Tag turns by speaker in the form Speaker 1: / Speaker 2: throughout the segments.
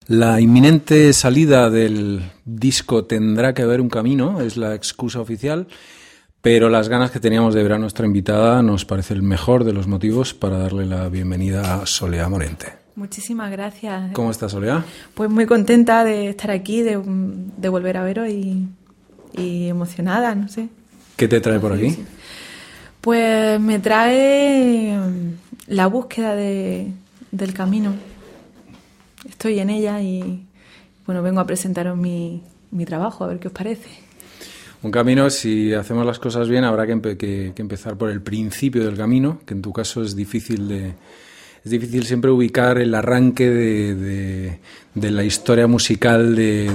Speaker 1: La inminente salida del disco Tendrá que haber un camino, es la excusa oficial, pero las ganas que teníamos de ver a nuestra invitada nos parece el mejor de los motivos para darle la bienvenida a Soleá Morente.
Speaker 2: Muchísimas gracias.
Speaker 1: ¿Cómo estás, Soleá?
Speaker 2: Pues muy contenta de estar aquí, de volver a veros y emocionada, no sé.
Speaker 1: ¿Qué te trae por aquí?
Speaker 2: Sí. Pues me trae la búsqueda del camino. Estoy en ella y bueno, vengo a presentaros mi trabajo, a ver qué os parece.
Speaker 1: Un camino, si hacemos las cosas bien, habrá que empezar por el principio del camino, que en tu caso es difícil siempre ubicar el arranque de la historia musical de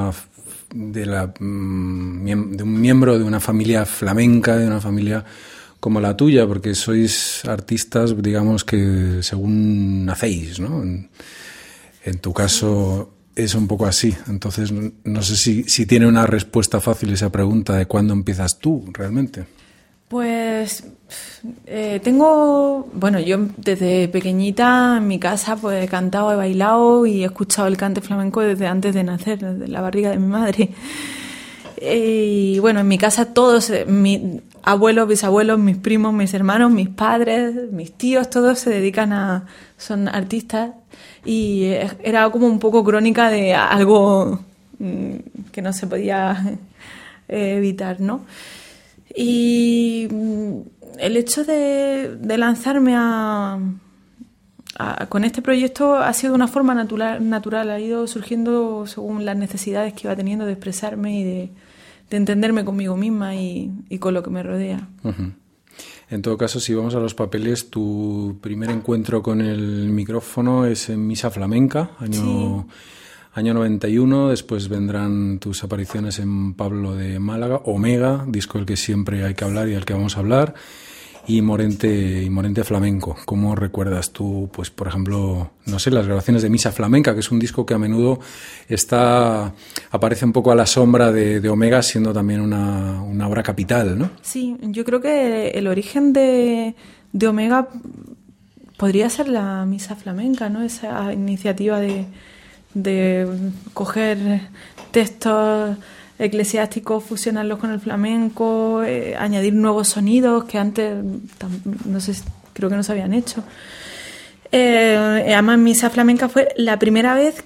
Speaker 1: un miembro de una familia flamenca, de una familia como la tuya, porque sois artistas, digamos, que según nacéis, ¿no? En tu caso es un poco así. Entonces, no sé si tiene una respuesta fácil esa pregunta de cuándo empiezas tú realmente.
Speaker 2: Pues yo desde pequeñita en mi casa pues he cantado, he bailado y he escuchado el cante flamenco desde antes de nacer, desde la barriga de mi madre. Y bueno, en mi casa todos, mis abuelos, bisabuelos, mis primos, mis hermanos, mis padres, mis tíos, todos son artistas y era como un poco crónica de algo que no se podía evitar, ¿no? Y el hecho de lanzarme con este proyecto ha sido de una forma natural, ha ido surgiendo según las necesidades que iba teniendo de expresarme y de entenderme conmigo misma y con lo que me rodea.
Speaker 1: Uh-huh. En todo caso, si vamos a los papeles, tu primer encuentro con el micrófono es en Misa Flamenca, año 91, después vendrán tus apariciones en Pablo de Málaga, Omega, disco del que siempre hay que hablar y del que vamos a hablar, y Morente Flamenco. ¿Cómo recuerdas tú, pues por ejemplo, no sé, las grabaciones de Misa Flamenca, que es un disco que a menudo aparece un poco a la sombra de Omega, siendo también una obra capital, ¿no?
Speaker 2: Sí, yo creo que el origen de Omega podría ser la Misa Flamenca, ¿no? Esa iniciativa de coger textos eclesiásticos, fusionarlos con el flamenco, añadir nuevos sonidos que antes creo que no se habían hecho. Además, Misa Flamenca fue la primera vez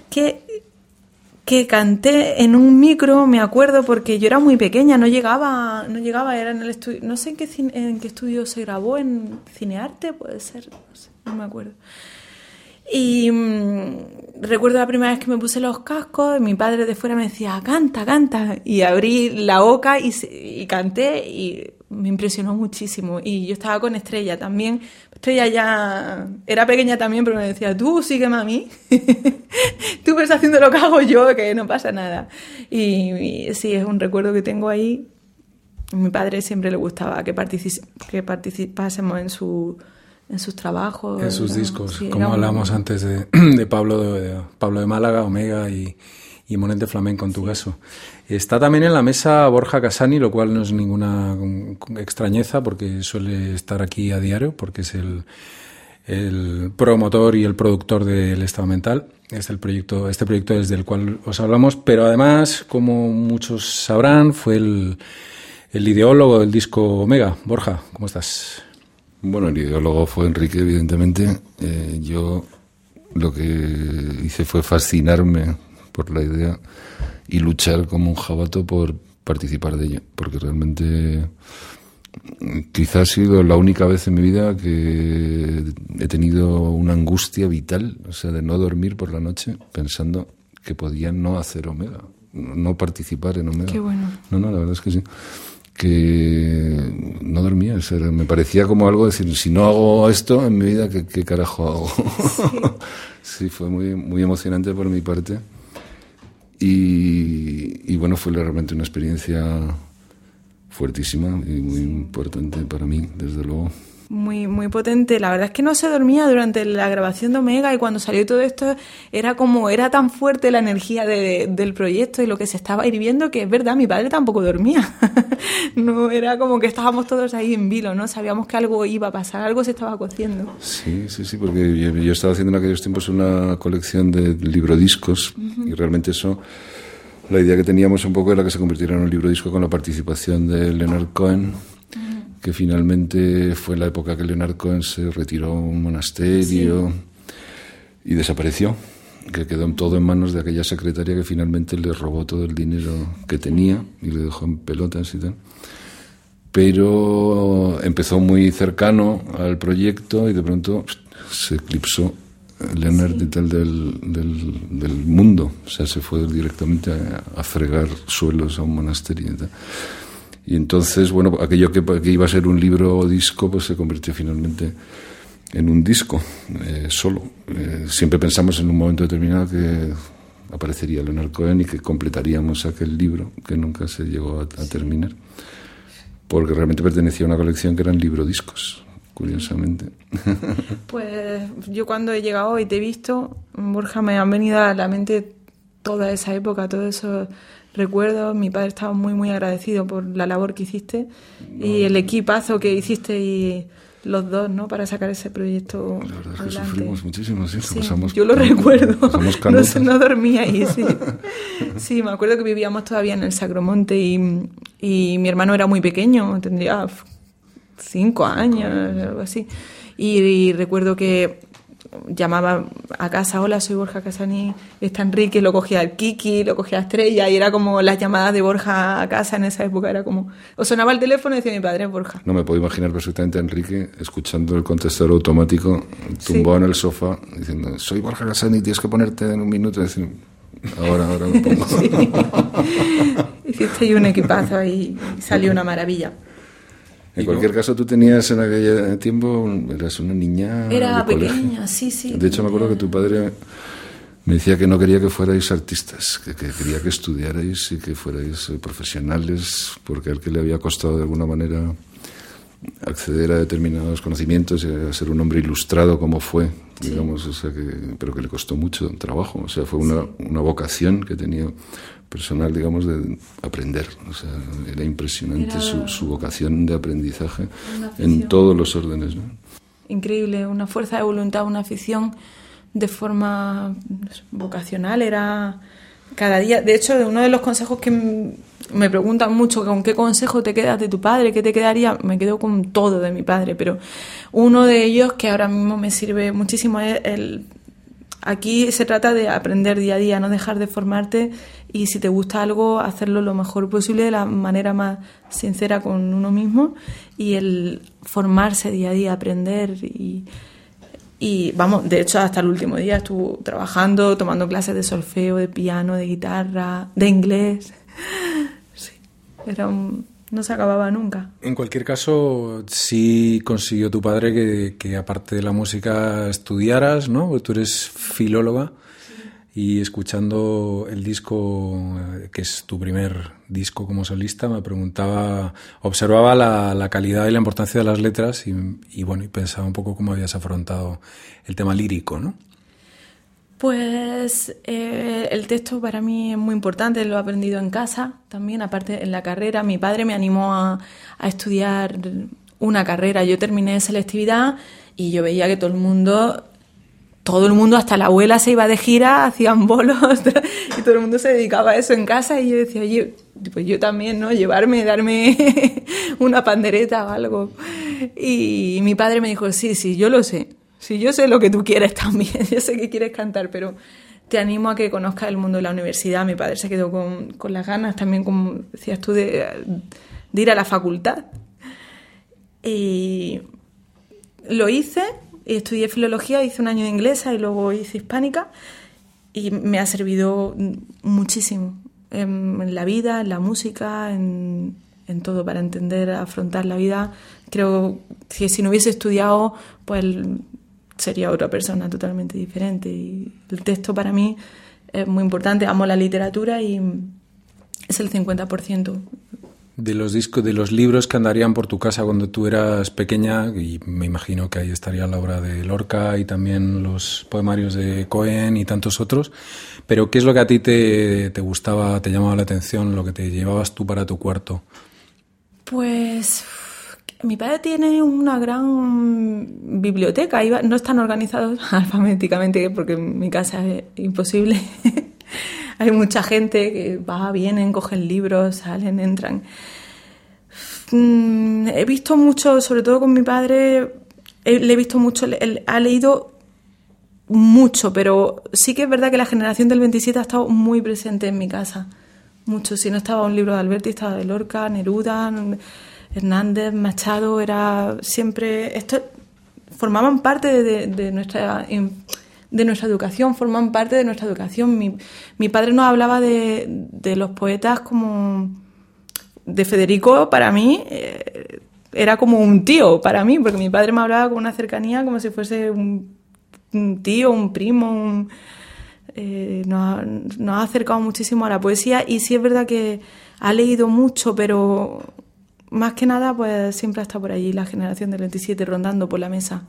Speaker 2: que canté en un micro, me acuerdo, porque yo era muy pequeña, no llegaba, era en el estudio, no sé en qué estudio se grabó, en Cinearte, puede ser, no me acuerdo. Y recuerdo la primera vez que me puse los cascos, mi padre de fuera me decía, canta, y abrí la boca y canté y me impresionó muchísimo. Y yo estaba con Estrella también. Estrella ya era pequeña también, pero me decía, tú sígueme a mí, tú ves haciendo lo que hago yo, que no pasa nada. Y sí, es un recuerdo que tengo ahí. A mi padre siempre le gustaba que participásemos en sus trabajos.
Speaker 1: En sus discos, sí, como hablamos antes de Pablo de Málaga, Omega y Morente Flamenco en tu caso. Está también en la mesa Borja Casani, lo cual no es ninguna extrañeza porque suele estar aquí a diario, porque es el promotor y el productor del Estado Mental. Este proyecto desde el cual os hablamos, pero además, como muchos sabrán, fue el ideólogo del disco Omega. Borja, ¿cómo estás?
Speaker 3: Bueno, el ideólogo fue Enrique, evidentemente. Yo lo que hice fue fascinarme por la idea y luchar como un jabato por participar de ella, porque realmente quizás ha sido la única vez en mi vida que he tenido una angustia vital, o sea, de no dormir por la noche pensando que podía no hacer Omega, no participar en Omega.
Speaker 2: Qué bueno.
Speaker 3: No, la verdad es que sí. Que no dormía, o sea, me parecía como algo de decir, si no hago esto en mi vida, ¿qué carajo hago? Sí, fue muy, muy emocionante por mi parte y bueno, fue realmente una experiencia fuertísima y muy importante para mí, desde luego.
Speaker 2: muy, muy potente. La verdad es que no se dormía durante la grabación de Omega, y cuando salió todo esto era tan fuerte la energía del proyecto y lo que se estaba hirviendo, que es verdad, mi padre tampoco dormía. No, era como que estábamos todos ahí en vilo, ¿no? Sabíamos que algo iba a pasar, algo se estaba cociendo.
Speaker 3: Sí, porque yo estaba haciendo en aquellos tiempos una colección de librodiscos, y realmente eso, la idea que teníamos un poco era que se convirtiera en un librodisco con la participación de Leonard Cohen, que finalmente fue la época que Leonard Cohen se retiró a un monasterio y desapareció, que quedó todo en manos de aquella secretaria que finalmente le robó todo el dinero que tenía y le dejó en pelotas y tal. Pero empezó muy cercano al proyecto y de pronto se eclipsó Leonard y tal del mundo. O sea, se fue directamente a fregar suelos a un monasterio y tal. Y entonces, bueno, aquello que iba a ser un libro o disco, pues se convirtió finalmente en un disco solo. Siempre pensamos en un momento determinado que aparecería Leonard Cohen y que completaríamos aquel libro que nunca se llegó a terminar, porque realmente pertenecía a una colección que eran librodiscos, curiosamente.
Speaker 2: Pues yo cuando he llegado y te he visto, Borja, me han venido a la mente toda esa época, todos esos recuerdos. Mi padre estaba muy, muy agradecido por la labor que hiciste y el equipazo que hiciste y los dos, ¿no? Para sacar ese proyecto
Speaker 3: la verdad es que
Speaker 2: adelante.
Speaker 3: sufrimos muchísimo, sí.
Speaker 2: Sí, yo lo recuerdo. No dormía ahí, sí. Sí, me acuerdo que vivíamos todavía en el Sacromonte y mi hermano era muy pequeño, tendría 5 años, algo así. Y recuerdo que llamaba a casa: hola, soy Borja Casani, está Enrique, lo cogía el Kiki, lo cogía Estrella, y era como las llamadas de Borja a casa en esa época, era como, o sonaba el teléfono y decía mi padre, Borja.
Speaker 3: No me puedo imaginar perfectamente a Enrique escuchando el contestador automático, tumbado en el sofá, diciendo: soy Borja Casani, tienes que ponerte en un minuto, y decir, ahora me pongo.
Speaker 2: Sí. Hiciste ahí un equipazo y salió una maravilla.
Speaker 3: En cualquier caso, tú tenías en aquel tiempo, eras una niña.
Speaker 2: Era
Speaker 3: de
Speaker 2: pequeña,
Speaker 3: colegio.
Speaker 2: sí.
Speaker 3: De hecho, me acuerdo que tu padre me decía que no quería que fuerais artistas, que quería que estudiarais y que fuerais profesionales, porque a él que le había costado de alguna manera acceder a determinados conocimientos y a ser un hombre ilustrado como fue, digamos, o sea pero que le costó mucho trabajo. O sea, fue una vocación que tenía personal, digamos, de aprender. O sea, era impresionante su vocación de aprendizaje en todos los órdenes, ¿no?
Speaker 2: Increíble, una fuerza de voluntad, una afición de forma vocacional. Era cada día. De hecho, uno de los consejos que me preguntan mucho, ¿con qué consejo te quedas de tu padre? ¿Qué te quedaría? Me quedo con todo de mi padre, pero uno de ellos que ahora mismo me sirve muchísimo es aquí se trata de aprender día a día, no dejar de formarte, y si te gusta algo, hacerlo lo mejor posible, de la manera más sincera con uno mismo, y el formarse día a día, aprender y vamos, de hecho hasta el último día estuve trabajando, tomando clases de solfeo, de piano, de guitarra, de inglés. Sí, no se acababa nunca.
Speaker 1: En cualquier caso, sí consiguió tu padre que aparte de la música estudiaras, ¿no? Porque tú eres filóloga. Y escuchando el disco, que es tu primer disco como solista, me preguntaba, observaba la calidad y la importancia de las letras y bueno, y pensaba un poco cómo habías afrontado el tema lírico, ¿no?
Speaker 2: Pues el texto para mí es muy importante, lo he aprendido en casa también, aparte en la carrera. Mi padre me animó a estudiar una carrera. Yo terminé selectividad y yo veía que todo el mundo, hasta la abuela, se iba de gira, hacían bolos y todo el mundo se dedicaba a eso en casa, y yo decía, oye, pues yo también, ¿no? Darme una pandereta o algo. Y mi padre me dijo, sí, yo lo sé. Sí, yo sé lo que tú quieres también, yo sé que quieres cantar, pero te animo a que conozcas el mundo de la universidad. Mi padre se quedó con las ganas también, como decías tú, de ir a la facultad. Y lo hice. Y estudié filología, hice un año de inglesa y luego hice hispánica, y me ha servido muchísimo en la vida, en la música, en todo, para entender, afrontar la vida. Creo que si no hubiese estudiado, pues sería otra persona totalmente diferente, y el texto para mí es muy importante. Amo la literatura y es el 50%
Speaker 1: de los discos, de los libros que andarían por tu casa cuando tú eras pequeña, y me imagino que ahí estaría la obra de Lorca y también los poemarios de Cohen y tantos otros, pero ¿qué es lo que a ti te gustaba, te llamaba la atención, lo que te llevabas tú para tu cuarto?
Speaker 2: Pues mi padre tiene una gran biblioteca, no están organizados alfabéticamente porque en mi casa es imposible. Hay mucha gente que va, vienen, cogen libros, salen, entran. He visto mucho, sobre todo con mi padre, le he visto mucho, él ha leído mucho, pero sí que es verdad que la generación del 27 ha estado muy presente en mi casa. Mucho, si no estaba un libro de Alberti, estaba de Lorca, Neruda, Hernández, Machado, era siempre... formaban parte de nuestra educación, forman parte de nuestra educación. Mi padre nos hablaba de los poetas como... De Federico, para mí, era como un tío para mí, porque mi padre me hablaba con una cercanía como si fuese un tío, un primo. Nos ha acercado muchísimo a la poesía y sí es verdad que ha leído mucho, pero más que nada pues siempre ha estado por allí la generación del 27 rondando por la mesa.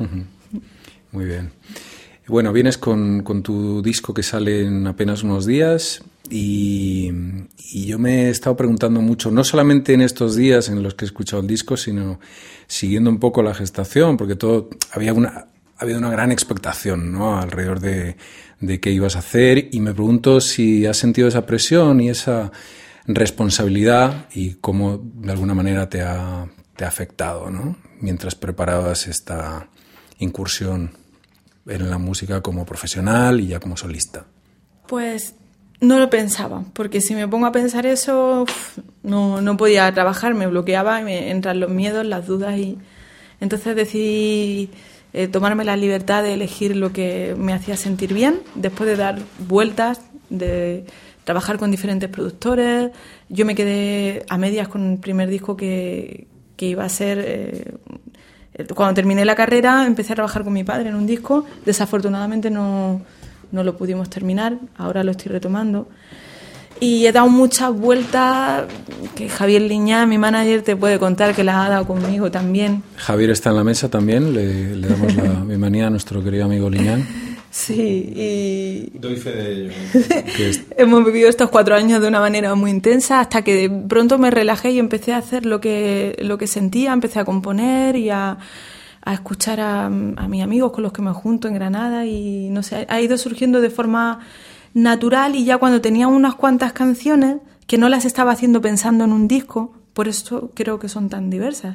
Speaker 1: Muy bien. Bueno, vienes con tu disco que sale en apenas unos días y yo me he estado preguntando mucho, no solamente en estos días en los que he escuchado el disco, sino siguiendo un poco la gestación, porque ha habido una gran expectación, ¿no?, alrededor de qué ibas a hacer, y me pregunto si has sentido esa presión y esa responsabilidad y cómo de alguna manera te ha afectado, ¿no?, mientras preparabas esta incursión en la música como profesional y ya como solista.
Speaker 2: Pues no lo pensaba, porque si me pongo a pensar eso, no podía trabajar, me bloqueaba y me entran los miedos, las dudas, y entonces decidí tomarme la libertad de elegir lo que me hacía sentir bien, después de dar vueltas, de trabajar con diferentes productores. Yo me quedé a medias con el primer disco que iba a ser... Cuando terminé la carrera empecé a trabajar con mi padre en un disco, desafortunadamente no lo pudimos terminar, ahora lo estoy retomando. Y he dado muchas vueltas, que Javier Liñán, mi manager, te puede contar que las ha dado conmigo también.
Speaker 1: Javier está en la mesa también, le damos la bienvenida a nuestro querido amigo Liñán.
Speaker 2: Sí, y...
Speaker 4: Doy fe de ello.
Speaker 2: Hemos vivido estos 4 años de una manera muy intensa hasta que de pronto me relajé y empecé a hacer lo que sentía, empecé a componer y a escuchar a mis amigos con los que me junto en Granada, y no sé, ha ido surgiendo de forma natural, y ya cuando tenía unas cuantas canciones que no las estaba haciendo pensando en un disco, por eso creo que son tan diversas,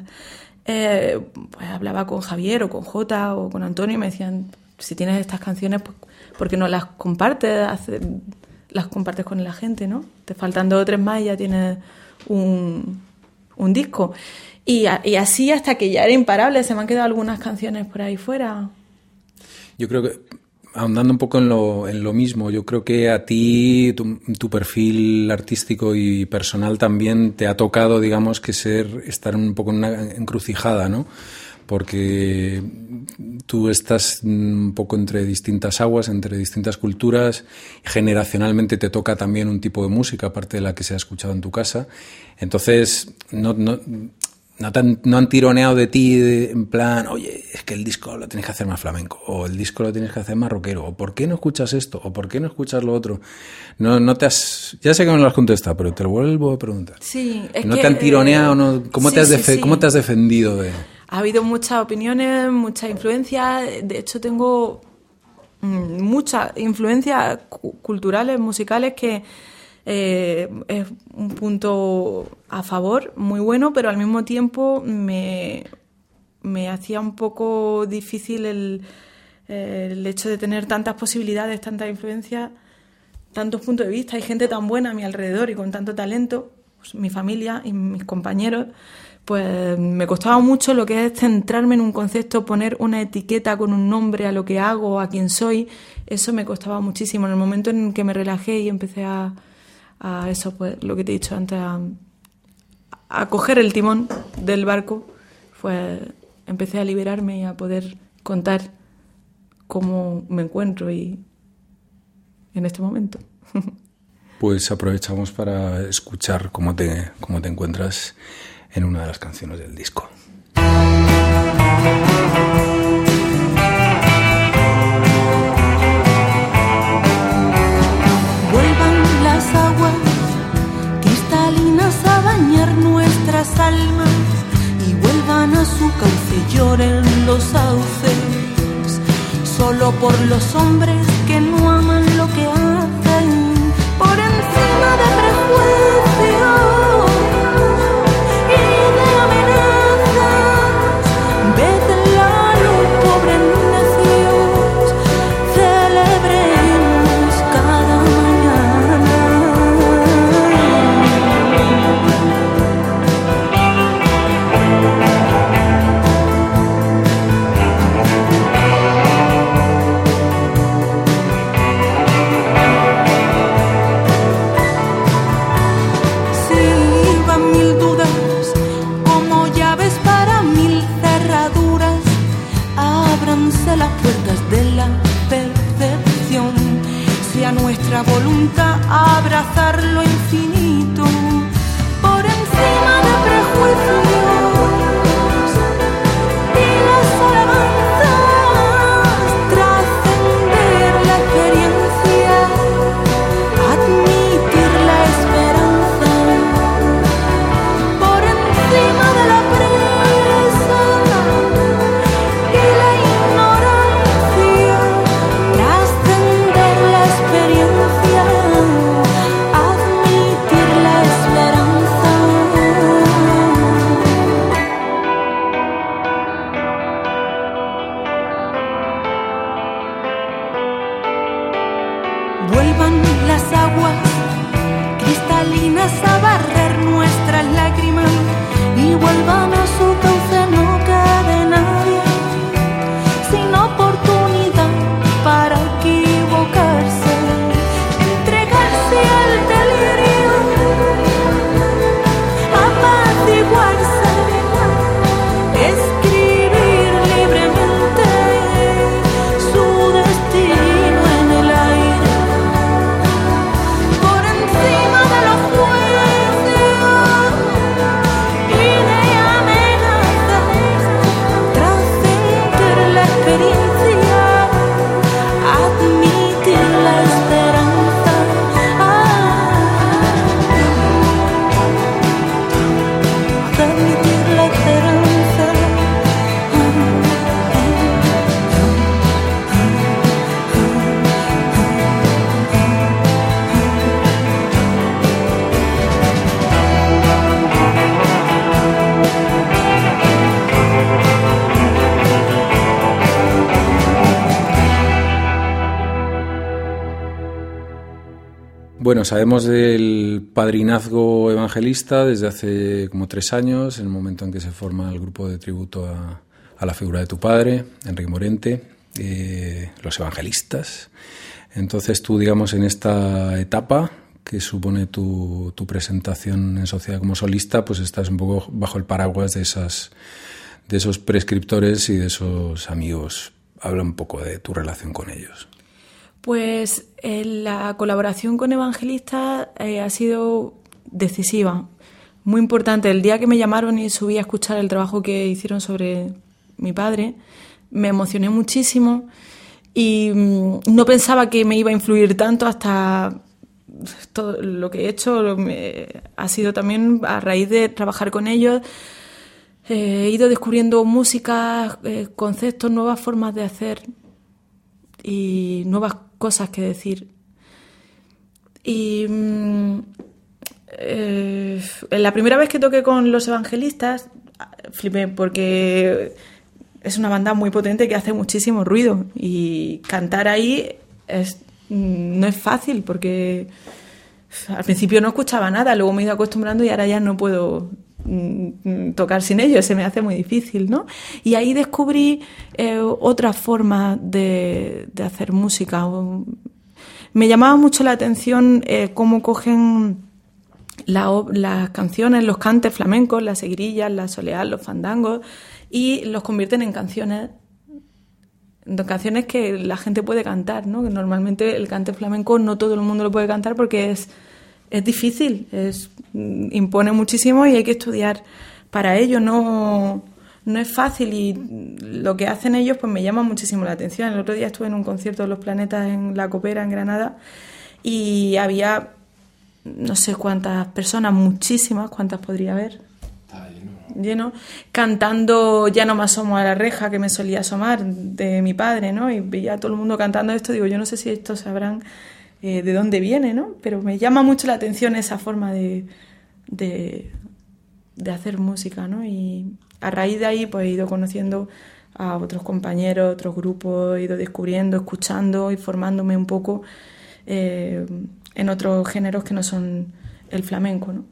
Speaker 2: pues hablaba con Javier o con Jota o con Antonio y me decían, si tienes estas canciones, pues ¿por qué no las compartes? Las compartes con la gente, ¿no? Te faltan 2 o 3 más y ya tienes un disco. Y así hasta que ya era imparable. Se me han quedado algunas canciones por ahí fuera.
Speaker 1: Yo creo que, ahondando un poco en lo mismo, yo creo que a ti, tu perfil artístico y personal también te ha tocado, digamos, que estar un poco en una encrucijada, ¿no? Porque tú estás un poco entre distintas aguas, entre distintas culturas, generacionalmente te toca también un tipo de música, aparte de la que se ha escuchado en tu casa. Entonces, no han tironeado de ti en plan, oye, es que el disco lo tienes que hacer más flamenco, o el disco lo tienes que hacer más rockero, o ¿por qué no escuchas esto? O ¿por qué no escuchas lo otro? Ya sé que me lo has contestado, pero te lo vuelvo a preguntar.
Speaker 2: Sí, es
Speaker 1: ¿No
Speaker 2: que,
Speaker 1: te han tironeado? ¿No? ¿Cómo te has defendido de...?
Speaker 2: Ha habido muchas opiniones, muchas influencias. De hecho, tengo muchas influencias culturales, musicales, que es un punto a favor, muy bueno, pero al mismo tiempo me hacía un poco difícil el hecho de tener tantas posibilidades, tantas influencias, tantos puntos de vista. Hay gente tan buena a mi alrededor y con tanto talento, pues mi familia y mis compañeros. Pues me costaba mucho lo que es centrarme en un concepto, poner una etiqueta con un nombre a lo que hago, a quién soy. Eso me costaba muchísimo. En el momento en que me relajé y empecé a eso, pues lo que te he dicho antes, a coger el timón del barco, pues empecé a liberarme y a poder contar cómo me encuentro y en este momento.
Speaker 1: pues aprovechamos para escuchar cómo te encuentras en una de las canciones del disco.
Speaker 4: Vuelvan las aguas cristalinas a bañar nuestras almas y vuelvan a su cauce, lloren los sauces, solo por los hombres que no aman lo que hacen, por encima de prejuicios y de amenazas. Ved la luz, pobres necios, celebremos cada mañana. Las puertas de la percepción, sea nuestra voluntad abrazar lo infinito por encima de prejuicios y las alabanzas, trascender la experiencia, admitir la esperanza por encima de la presa y la ignorancia, trascender la experiencia, admitir la esperanza. Vuelvan las aguas cristalinas a barrer nuestras lágrimas y vuelvan a su cauce, no quede nadie sin oportunidad para equivocarse, entregarse al delirio, apaciguarse, escribir libremente su destino en el aire, por encima de los juicios y de amenazas, trascender la experiencia, admitir la esperanza. Admitir la esperanza.
Speaker 1: Bueno, sabemos del padrinazgo evangelista desde hace como 3 años, en el momento en que se forma el grupo de tributo a la figura de tu padre, Enrique Morente, los evangelistas. Entonces tú, digamos, en esta etapa que supone tu presentación en sociedad como solista, pues estás un poco bajo el paraguas de esos prescriptores y de esos amigos. Habla un poco de tu relación con ellos.
Speaker 2: Pues la colaboración con evangelistas ha sido decisiva, muy importante. El día que me llamaron y subí a escuchar el trabajo que hicieron sobre mi padre, me emocioné muchísimo y no pensaba que me iba a influir tanto hasta todo lo que he hecho. Ha sido también a raíz de trabajar con ellos. He ido descubriendo música, conceptos, nuevas formas de hacer y nuevas cosas que decir. Y la primera vez que toqué con los evangelistas flipé, porque es una banda muy potente que hace muchísimo ruido y cantar ahí no es fácil, porque al principio no escuchaba nada, luego me he ido acostumbrando y ahora ya no puedo tocar sin ellos, se me hace muy difícil, ¿no? Y ahí descubrí otra forma de hacer música. Me llamaba mucho la atención cómo cogen las canciones, los cantes flamencos, las seguirillas, las soleás, los fandangos, y los convierten en canciones canciones que la gente puede cantar, ¿no? Que normalmente el cante flamenco no todo el mundo lo puede cantar porque es difícil, impone muchísimo y hay que estudiar para ello, no es fácil, y lo que hacen ellos pues me llama muchísimo la atención. El otro día estuve en un concierto de Los Planetas en La Copera, en Granada, y había no sé cuántas personas, muchísimas, cuántas podría haber, lleno, cantando Ya no me asomo a la reja, que me solía asomar, de mi padre, ¿no? Y veía a todo el mundo cantando esto. Digo, yo no sé si estos sabrán de dónde viene, ¿no? Pero me llama mucho la atención esa forma de hacer música, ¿no? Y a raíz de ahí pues he ido conociendo a otros compañeros, otros grupos, he ido descubriendo, escuchando y formándome un poco en otros géneros que no son el flamenco, ¿no?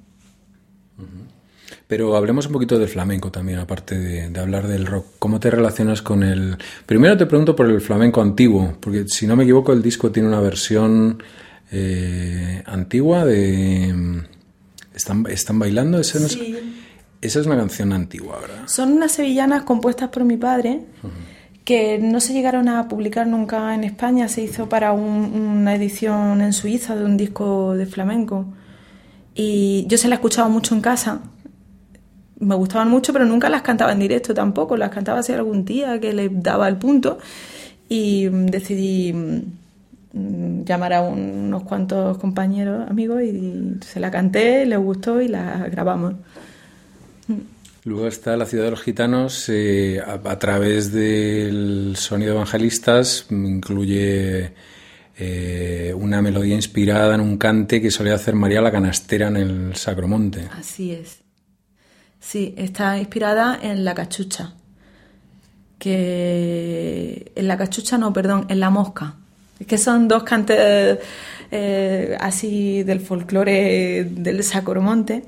Speaker 1: Pero hablemos un poquito del flamenco también, aparte de hablar del rock. ¿Cómo te relacionas con el...? Primero te pregunto por el flamenco antiguo, porque si no me equivoco el disco tiene una versión antigua de... ¿Están bailando? ¿Ese no es...
Speaker 2: Sí.
Speaker 1: Esa es una canción antigua, ¿verdad?
Speaker 2: Son unas sevillanas compuestas por mi padre, que no se llegaron a publicar nunca en España. Se hizo para una edición en Suiza de un disco de flamenco. Y yo se la escuchaba mucho en casa. Me gustaban mucho, pero nunca las cantaba en directo tampoco. Las cantaba así algún día que le daba el punto. Y decidí llamar a unos cuantos compañeros, amigos, y se la canté, les gustó y la grabamos.
Speaker 1: Luego está La Ciudad de los Gitanos, a través del sonido Evangelistas, incluye una melodía inspirada en un cante que solía hacer María la Canastera en el Sacromonte.
Speaker 2: Así es. Sí, está inspirada en La Cachucha. En La Mosca. Es que son dos cantes así del folclore del Sacromonte.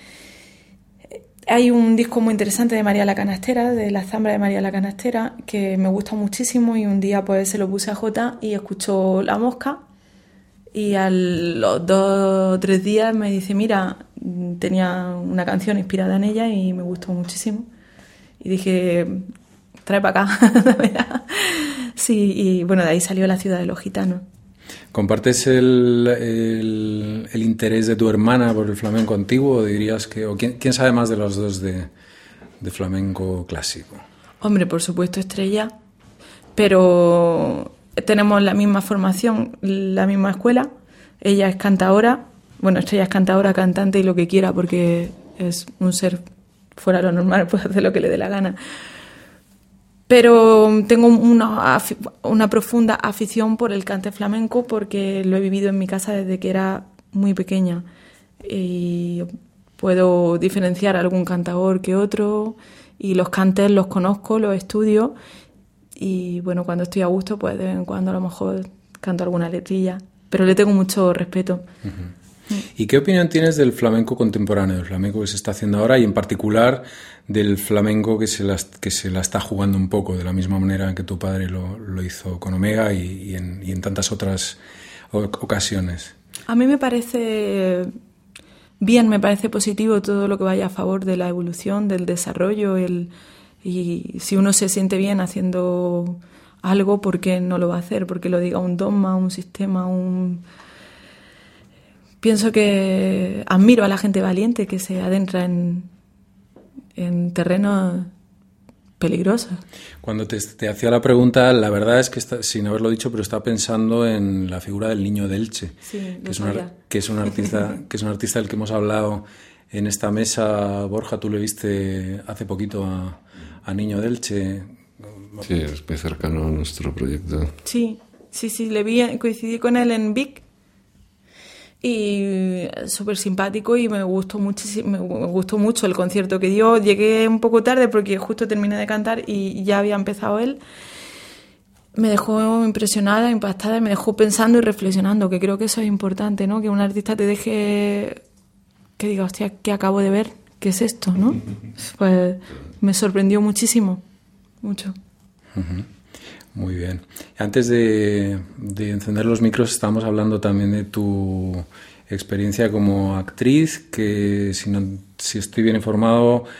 Speaker 2: Hay un disco muy interesante de María la Canastera, de la zambra de María la Canastera, que me gusta muchísimo, y un día pues se lo puse a Jota y escuchó La Mosca, y a los 2 o 3 días me dice, mira, tenía una canción inspirada en ella y me gustó muchísimo. Y dije, trae para acá. Sí, y bueno, de ahí salió La Ciudad de los Gitanos.
Speaker 1: ¿Compartes el interés de tu hermana por el flamenco antiguo? ¿O dirías que, o quién sabe más de los dos de flamenco clásico?
Speaker 2: Hombre, por supuesto, Estrella, pero tenemos la misma formación, la misma escuela. Ella es cantadora, bueno, Estrella es cantadora, cantante y lo que quiera, porque es un ser fuera de lo normal, puede hacer lo que le dé la gana. Pero tengo una profunda afición por el cante flamenco, porque lo he vivido en mi casa desde que era muy pequeña. Y puedo diferenciar algún cantador que otro, y los cantes los conozco, los estudio. Y bueno, cuando estoy a gusto, pues de vez en cuando a lo mejor canto alguna letrilla. Pero le tengo mucho respeto.
Speaker 1: Uh-huh. ¿Y qué opinión tienes del flamenco contemporáneo, del flamenco que se está haciendo ahora, y en particular del flamenco que se la está jugando un poco, de la misma manera que tu padre lo hizo con Omega y en tantas otras ocasiones?
Speaker 2: A mí me parece bien, me parece positivo todo lo que vaya a favor de la evolución, del desarrollo, y si uno se siente bien haciendo algo, ¿por qué no lo va a hacer? Porque lo diga un dogma, un sistema, Pienso que admiro a la gente valiente que se adentra en terrenos peligrosos. Cuando
Speaker 1: te hacía la pregunta, la verdad es que sin haberlo dicho, pero estaba pensando en la figura del Niño de Elche,
Speaker 2: sí,
Speaker 1: que es un artista del que hemos hablado en esta mesa. Borja, tú le viste hace poquito a Niño de Elche.
Speaker 3: Sí, es muy cercano a nuestro proyecto.
Speaker 2: Sí, le vi, coincidí con él en Vic. Y súper simpático, y me gustó mucho el concierto que dio. Llegué un poco tarde porque justo terminé de cantar y ya había empezado él. Me dejó impresionada, impactada, y me dejó pensando y reflexionando, que creo que eso es importante, ¿no? Que un artista te deje, que diga, hostia, ¿qué acabo de ver? ¿Qué es esto, no? Pues me sorprendió muchísimo, mucho.
Speaker 1: Uh-huh. Muy bien. Antes de encender los micros, estábamos hablando también de tu experiencia como actriz, que si estoy bien informado,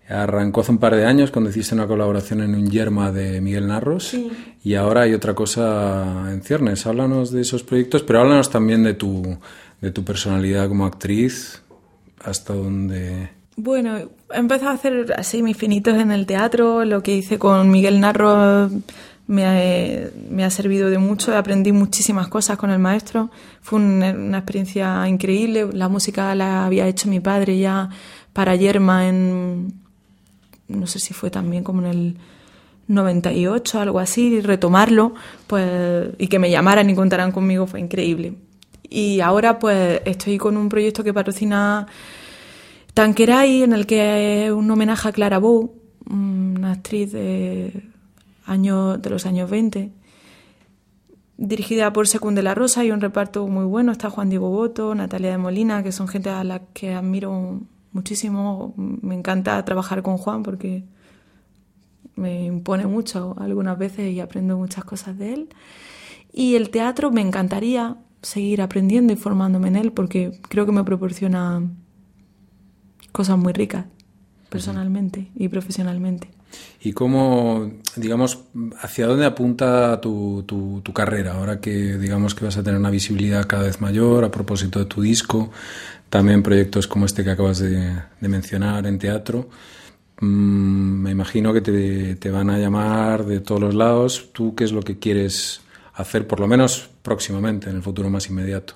Speaker 1: Arrancó hace un par de años cuando hiciste una colaboración en un Yerma de Miguel Narros.
Speaker 2: Sí.
Speaker 1: Y ahora hay otra cosa en ciernes. Háblanos de esos proyectos, pero háblanos también de tu personalidad como actriz, hasta donde...
Speaker 2: Bueno, he empezado a hacer así mis finitos en el teatro. Lo que hice con Miguel Narro me ha servido de mucho. Aprendí muchísimas cosas con el maestro. Fue una experiencia increíble. La música la había hecho mi padre ya para Yerma no sé si fue también como en el 98, algo así, y retomarlo, pues, y que me llamaran y contaran conmigo fue increíble. Y ahora pues estoy con un proyecto que patrocina Tanqueray, en el que es un homenaje a Clara Bow, una actriz de los años 20, dirigida por Secund de la Rosa, y un reparto muy bueno. Está Juan Diego Boto, Natalia de Molina, que son gente a la que admiro muchísimo. Me encanta trabajar con Juan porque me impone mucho algunas veces y aprendo muchas cosas de él. Y el teatro me encantaría seguir aprendiendo y formándome en él porque creo que me proporciona cosas muy ricas personalmente y profesionalmente.
Speaker 1: ¿Y cómo, digamos, hacia dónde apunta tu carrera ahora que digamos que vas a tener una visibilidad cada vez mayor a propósito de tu disco? También proyectos como este que acabas de mencionar en teatro. Me imagino que te van a llamar de todos los lados. ¿Tú qué es lo que quieres hacer, por lo menos próximamente, en el futuro más inmediato?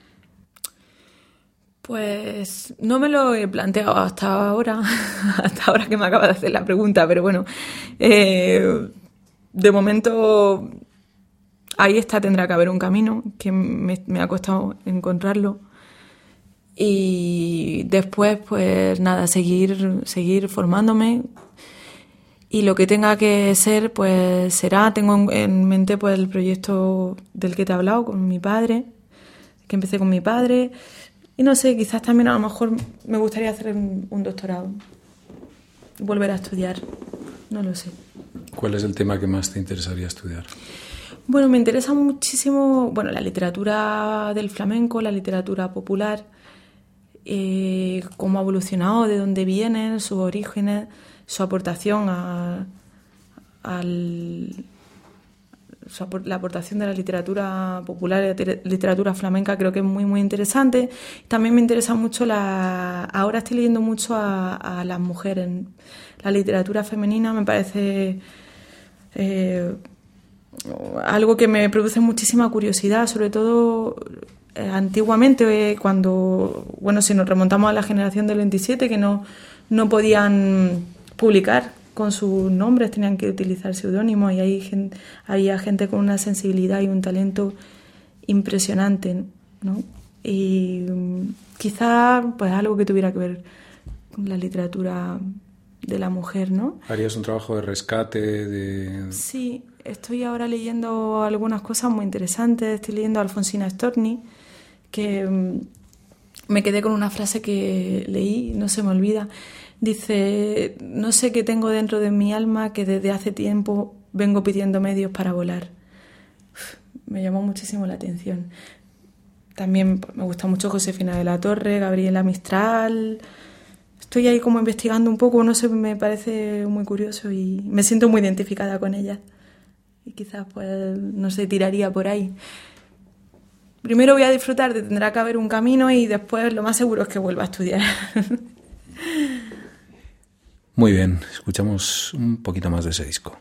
Speaker 2: Pues no me lo he planteado hasta ahora que me acaba de hacer la pregunta, pero bueno, de momento ahí está, tendrá que haber un camino que me ha costado encontrarlo. Y después, pues nada, seguir formándome, y lo que tenga que ser, pues será. Tengo en mente pues el proyecto del que te he hablado con mi padre, que empecé con mi padre, y no sé, quizás también a lo mejor me gustaría hacer un doctorado, volver a estudiar, no lo sé.
Speaker 1: ¿Cuál es el tema que más te interesaría estudiar?
Speaker 2: Bueno, me interesa muchísimo, bueno, la literatura del flamenco, la literatura popular, cómo ha evolucionado, de dónde vienen, sus orígenes, su aportación la aportación de la literatura popular y la literatura flamenca. Creo que es muy, muy interesante. También me interesa mucho ahora estoy leyendo mucho a las mujeres. La literatura femenina me parece algo que me produce muchísima curiosidad, sobre todo antiguamente, cuando, bueno, si nos remontamos a la generación del 27, que no podían publicar con sus nombres, tenían que utilizar seudónimos, y había gente con una sensibilidad y un talento impresionante, ¿no? Y quizás pues algo que tuviera que ver con la literatura de la mujer, ¿no?
Speaker 1: ¿Harías un trabajo de rescate?
Speaker 2: Sí, estoy ahora leyendo algunas cosas muy interesantes. Estoy leyendo a Alfonsina Storni, que me quedé con una frase que leí, no se me olvida. Dice: no sé qué tengo dentro de mi alma que desde hace tiempo vengo pidiendo medios para volar. Me llamó muchísimo la atención. También me gusta mucho Josefina de la Torre, Gabriela Mistral. Estoy ahí como investigando un poco, no sé, me parece muy curioso y me siento muy identificada con ellas. Y quizás, pues, no sé, tiraría por ahí. Primero voy a disfrutar de Tendrá que haber un camino, y después lo más seguro es que vuelva a estudiar.
Speaker 1: Muy bien, escuchamos un poquito más de ese disco.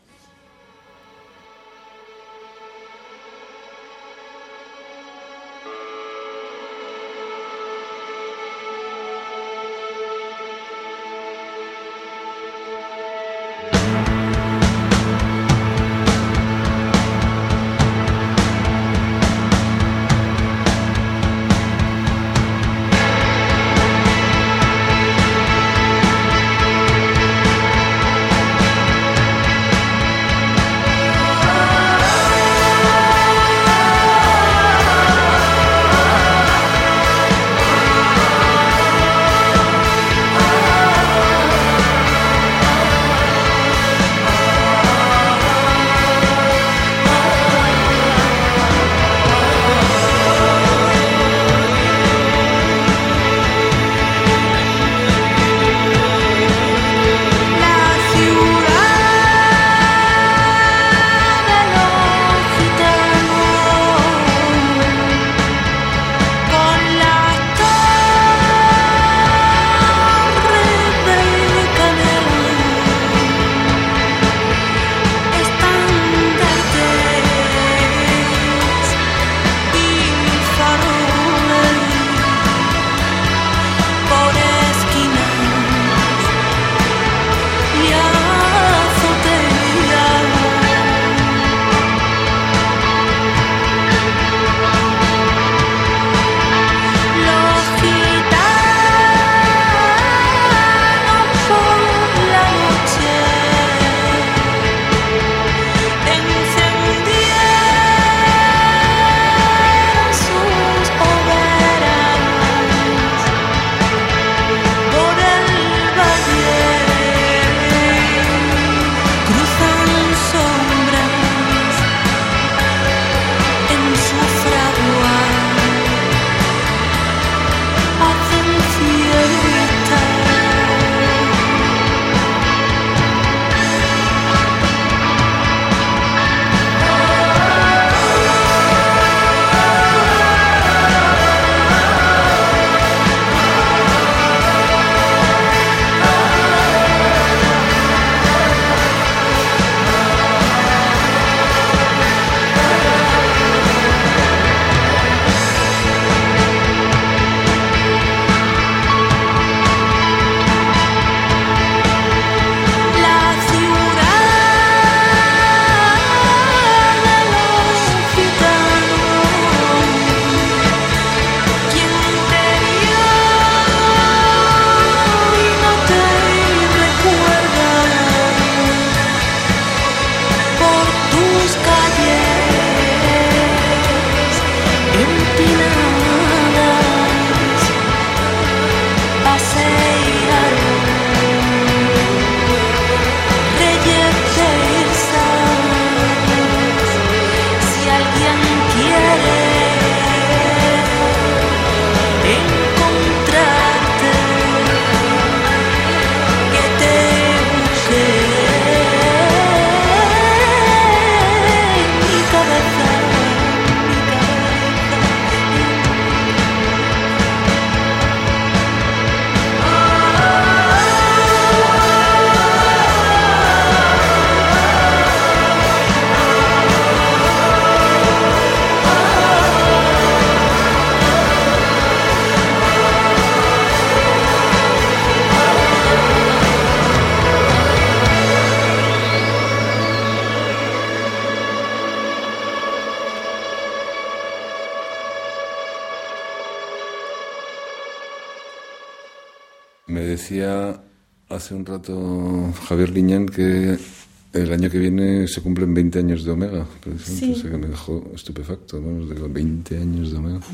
Speaker 3: Me decía hace un rato Javier Liñán que el año que viene se cumplen 20 años de Omega, precisamente,
Speaker 2: Sí.
Speaker 3: o sea que me dejó estupefacto, vamos, digo, 20 años de Omega.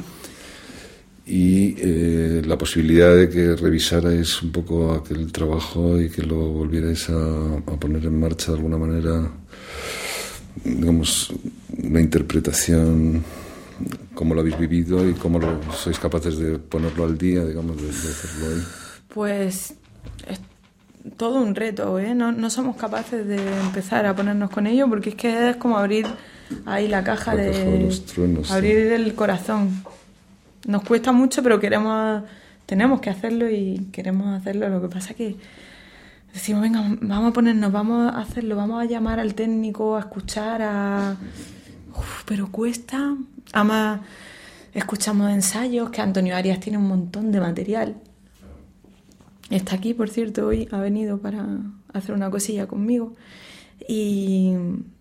Speaker 3: Y la posibilidad de que revisarais un poco aquel trabajo y que lo volvierais a poner en marcha de alguna manera, digamos, una interpretación, cómo lo habéis vivido y cómo sois capaces de ponerlo al día, digamos, de hacerlo ahí.
Speaker 2: Pues es todo un reto, ¿eh? No somos capaces de empezar a ponernos con ello porque es que es como abrir ahí la caja
Speaker 3: La caja de los truenos, sí.
Speaker 2: abrir el corazón. Nos cuesta mucho, pero tenemos que hacerlo y queremos hacerlo. Lo que pasa es que decimos, venga, vamos a ponernos, vamos a hacerlo, vamos a llamar al técnico, a escuchar, pero cuesta. Además, escuchamos ensayos, que Antonio Arias tiene un montón de material. Está aquí, por cierto, hoy ha venido para hacer una cosilla conmigo. Y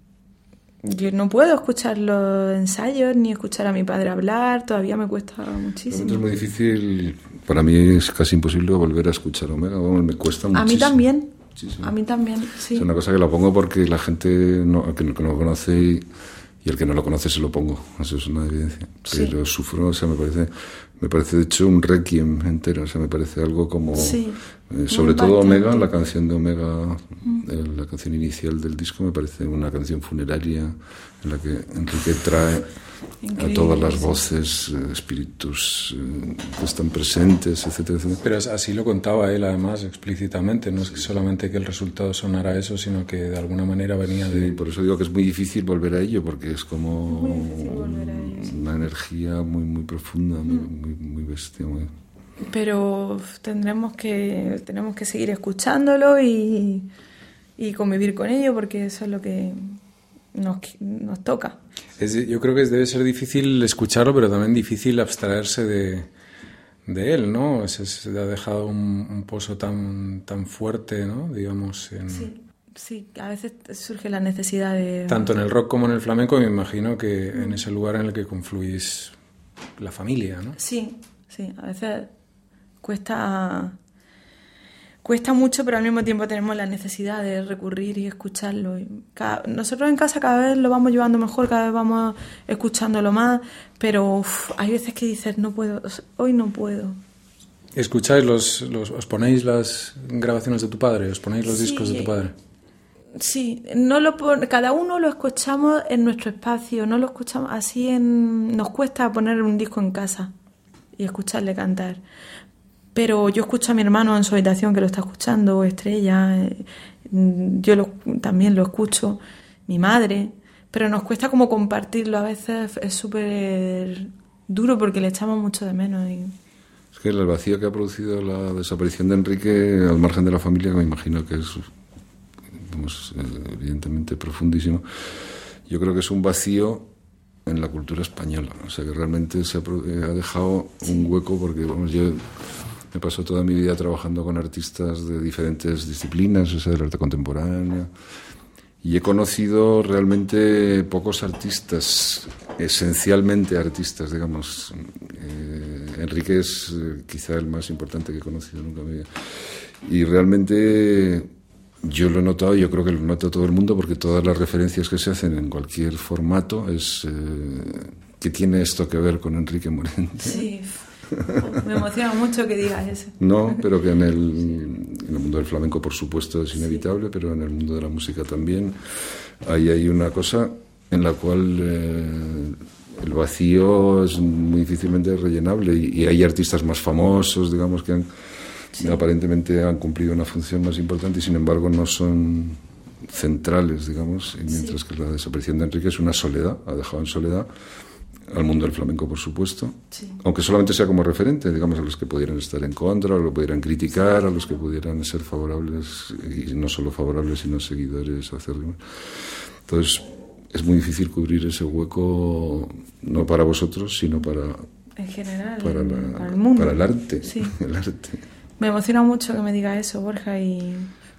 Speaker 2: yo no puedo escuchar los ensayos ni escuchar a mi padre hablar, todavía me cuesta muchísimo.
Speaker 3: Es muy difícil, para mí es casi imposible volver a escuchar Omega, vamos, me cuesta muchísimo.
Speaker 2: A mí también,
Speaker 3: Muchísimo.
Speaker 2: a mí también, sí.
Speaker 3: Es una cosa que la pongo porque la gente que no lo conoce y el que no lo conoce se lo pongo, eso es una evidencia.
Speaker 2: Sí.
Speaker 3: Pero sufro, o sea, me parece de hecho un requiem entero, o sea, me parece algo como...
Speaker 2: Sí,
Speaker 3: sobre
Speaker 2: muy
Speaker 3: todo
Speaker 2: impactante.
Speaker 3: Omega, la canción de Omega, la canción inicial del disco, me parece una canción funeraria en la que Enrique trae
Speaker 2: Increíble,
Speaker 3: a todas las
Speaker 2: sí.
Speaker 3: voces, espíritus que están presentes, etcétera, etcétera.
Speaker 1: Pero así lo contaba él, además, explícitamente. No es que solamente que el resultado sonara eso, sino que de alguna manera venía
Speaker 3: Sí,
Speaker 1: de...
Speaker 3: por eso digo que es muy difícil volver a ello, porque es como
Speaker 2: Muy difícil volver a ello, sí.
Speaker 3: una energía muy, muy profunda, muy bestia.
Speaker 2: Pero tenemos que seguir escuchándolo y convivir con ello porque eso es lo que nos toca.
Speaker 1: Yo creo que debe ser difícil escucharlo, pero también difícil abstraerse de él, ¿no? Se ha dejado un pozo tan fuerte, ¿no? Digamos,
Speaker 2: Sí, a veces surge la necesidad de...
Speaker 1: tanto en el rock como en el flamenco, me imagino que en ese lugar en el que confluís la familia, ¿no?
Speaker 2: Sí, a veces cuesta mucho, pero al mismo tiempo tenemos la necesidad de recurrir y escucharlo. Nosotros en casa cada vez lo vamos llevando mejor, cada vez vamos escuchándolo más, pero hay veces que dices, no puedo, hoy no puedo.
Speaker 1: ¿Escucháis os ponéis las grabaciones de tu padre? ¿Os ponéis los discos de tu padre?
Speaker 2: Sí, cada uno lo escuchamos en nuestro espacio, no lo escuchamos así nos cuesta poner un disco en casa y escucharle cantar. Pero yo escucho a mi hermano en su habitación que lo está escuchando, Estrella, también lo escucho, mi madre, pero nos cuesta como compartirlo, a veces es súper duro porque le echamos mucho de menos.
Speaker 3: Es que el vacío que ha producido la desaparición de Enrique al margen de la familia, me imagino que es evidentemente profundísimo, yo creo que es un vacío en la cultura española, o sea que realmente se ha dejado un hueco porque yo me paso toda mi vida trabajando con artistas de diferentes disciplinas, o sea, del arte contemporáneo, y he conocido realmente pocos artistas, esencialmente artistas, digamos. Enrique es quizá el más importante que he conocido nunca en mi vida. Y realmente yo lo he notado, yo creo que lo nota todo el mundo, porque todas las referencias que se hacen en cualquier formato es ¿qué tiene esto que ver con Enrique Morente?
Speaker 2: Sí. Me emociona mucho que digas eso.
Speaker 3: No, pero que en el mundo del flamenco, por supuesto, es inevitable, pero en el mundo de la música también. Ahí hay una cosa en la cual el vacío es muy difícilmente rellenable y hay artistas más famosos, digamos, que aparentemente han cumplido una función más importante y sin embargo no son centrales, digamos, y mientras que la desaparición de Enrique es una soledad, ha dejado en soledad al mundo del flamenco, por supuesto, aunque solamente sea como referente, digamos, a los que pudieran estar en contra, a los que pudieran criticar, a los que pudieran ser favorables, y no solo favorables, sino seguidores acérrimos. Entonces, es muy difícil cubrir ese hueco, no para vosotros, sino
Speaker 2: en general,
Speaker 3: para
Speaker 2: el mundo.
Speaker 3: Para el arte.
Speaker 2: Sí.
Speaker 3: El arte.
Speaker 2: Me emociona mucho que me digas eso, Borja, y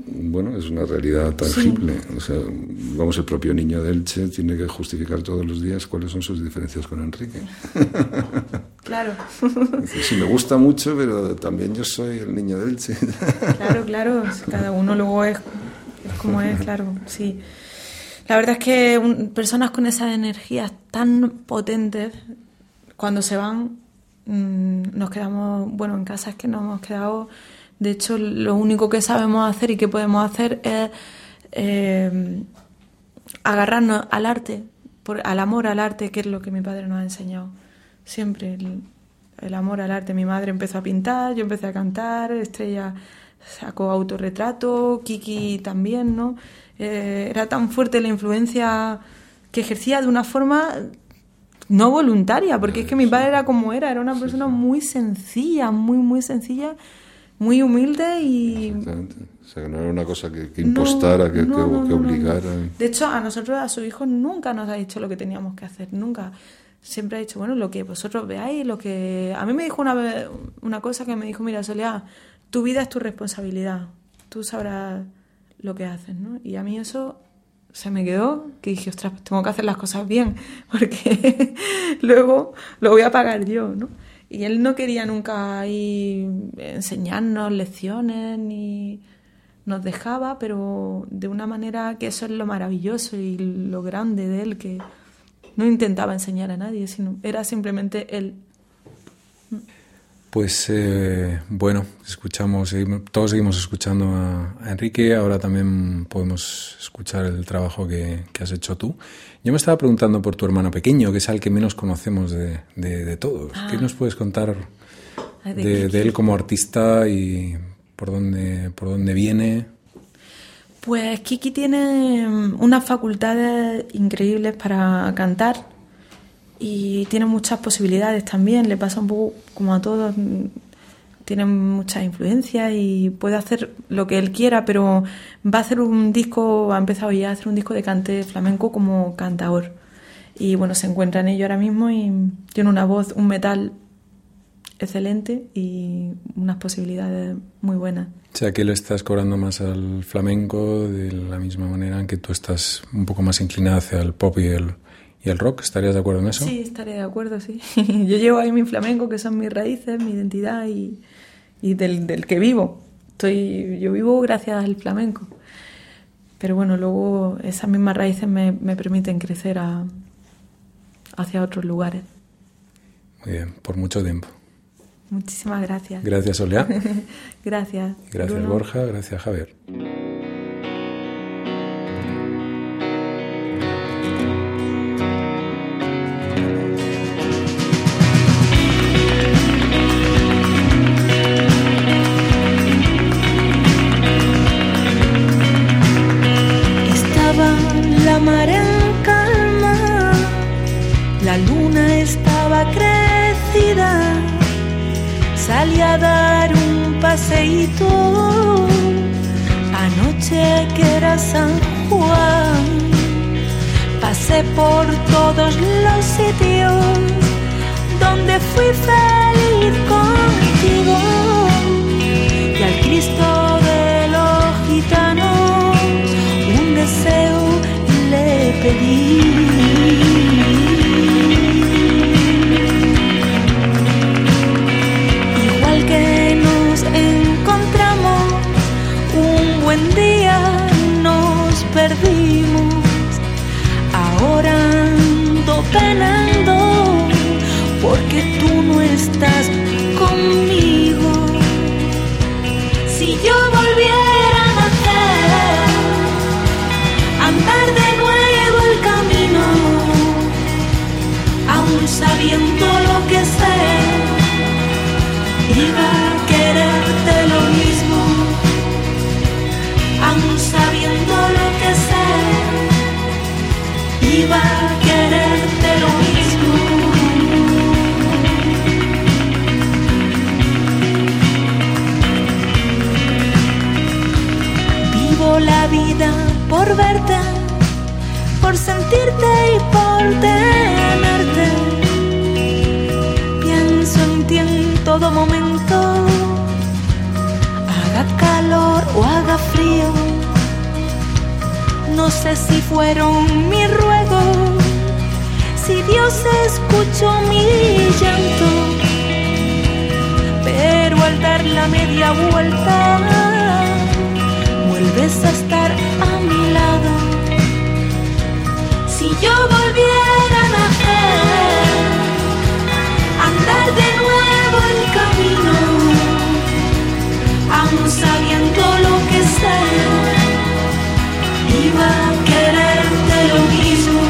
Speaker 3: bueno, es una realidad tangible. O sea, vamos, el propio niño de Elche tiene que justificar todos los días cuáles son sus diferencias con Enrique.
Speaker 2: Claro.
Speaker 3: Es decir, sí, me gusta mucho, pero también yo soy el niño de Elche.
Speaker 2: Claro. Cada uno luego es como es, claro, sí. La verdad es que personas con esas energías tan potentes, cuando se van, nos quedamos, bueno, en casa es que nos hemos quedado. De hecho, lo único que sabemos hacer y que podemos hacer es agarrarnos al arte, al amor al arte, que es lo que mi padre nos ha enseñado. Siempre el amor al arte. Mi madre empezó a pintar, yo empecé a cantar, Estrella sacó autorretrato, Kiki también, ¿no? Era tan fuerte la influencia que ejercía de una forma no voluntaria, porque es que mi padre era como era una persona muy sencilla, muy sencilla, muy humilde y...
Speaker 3: Exactamente. O sea, que no era una cosa que impostara, que obligara.
Speaker 2: De hecho, a nosotros, a su hijo, nunca nos ha dicho lo que teníamos que hacer, nunca. Siempre ha dicho, bueno, lo que vosotros veáis, lo que... A mí me dijo una vez una cosa que me dijo, mira, Soledad, tu vida es tu responsabilidad, tú sabrás lo que haces, ¿no? Y a mí eso se me quedó, que dije, ostras, tengo que hacer las cosas bien, porque luego lo voy a pagar yo, ¿no? Y él no quería nunca ahí enseñarnos lecciones, ni nos dejaba, pero de una manera que eso es lo maravilloso y lo grande de él, que no intentaba enseñar a nadie, sino era simplemente él.
Speaker 1: Pues bueno, todos seguimos escuchando a Enrique, ahora también podemos escuchar el trabajo que has hecho tú. Yo me estaba preguntando por tu hermano pequeño, que es al que menos conocemos de todos. ¿Qué nos puedes contar de él como artista y por dónde viene?
Speaker 2: Pues Kiki tiene unas facultades increíbles para cantar y tiene muchas posibilidades también. Le pasa un poco como a todos, tiene muchas influencias y puede hacer lo que él quiera, pero va a hacer ha empezado ya a hacer un disco de cante flamenco como cantador. Y bueno, se encuentra en ello ahora mismo y tiene una voz, un metal excelente y unas posibilidades muy buenas.
Speaker 1: O sea, que le estás cobrando más al flamenco de la misma manera en que tú estás un poco más inclinada hacia el pop y el rock. ¿Estarías de acuerdo en eso?
Speaker 2: Sí, estaría de acuerdo, sí. Yo llevo ahí mi flamenco, que son mis raíces, mi identidad y del que vivo. Yo vivo gracias al flamenco. Pero bueno, luego esas mismas raíces me permiten crecer hacia otros lugares.
Speaker 1: Muy bien, por mucho tiempo.
Speaker 2: Muchísimas gracias.
Speaker 1: Gracias, Soledad.
Speaker 2: Gracias.
Speaker 1: Gracias,
Speaker 2: Bruno.
Speaker 1: Borja. Gracias, Javier.
Speaker 4: Estaba la mar en calma, la luna estaba crecida. Salí a dar un paseíto, anoche que era San Juan. Pasé por todos los sitios donde fui feliz contigo. Y al Cristo de los gitanos un deseo le pedí. Perdimos, ahora ando penando porque tú no estás conmigo. Si yo volviera a nacer, andar de nuevo el camino, aún sabiendo lo que sé, iba a quererte lo mismo, aún sabiendo lo que sé, iba a quererte lo mismo. Vivo la vida por verte, por sentirte y por tenerte. Pienso en ti en todo momento, haga calor calor o haga frío. No sé si fueron mi ruego, si Dios escuchó mi llanto, pero al dar la media vuelta vuelves a estar a mi lado. Si yo volviera a nacer, andar de nuevo el camino, aún sabiendo lo que sé, iba a quererte lo mismo.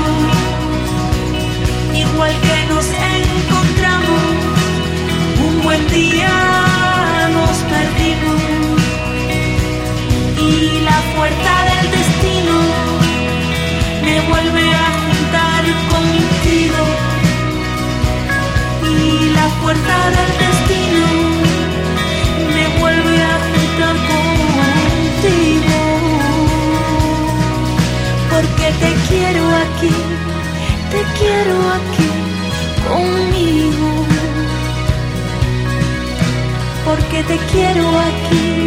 Speaker 4: Igual que nos encontramos, un buen día nos perdimos y la fuerza del destino me vuelve a juntar contigo. Y la fuerza del destino me vuelve a juntar contigo. Porque te quiero aquí conmigo. Porque te quiero aquí.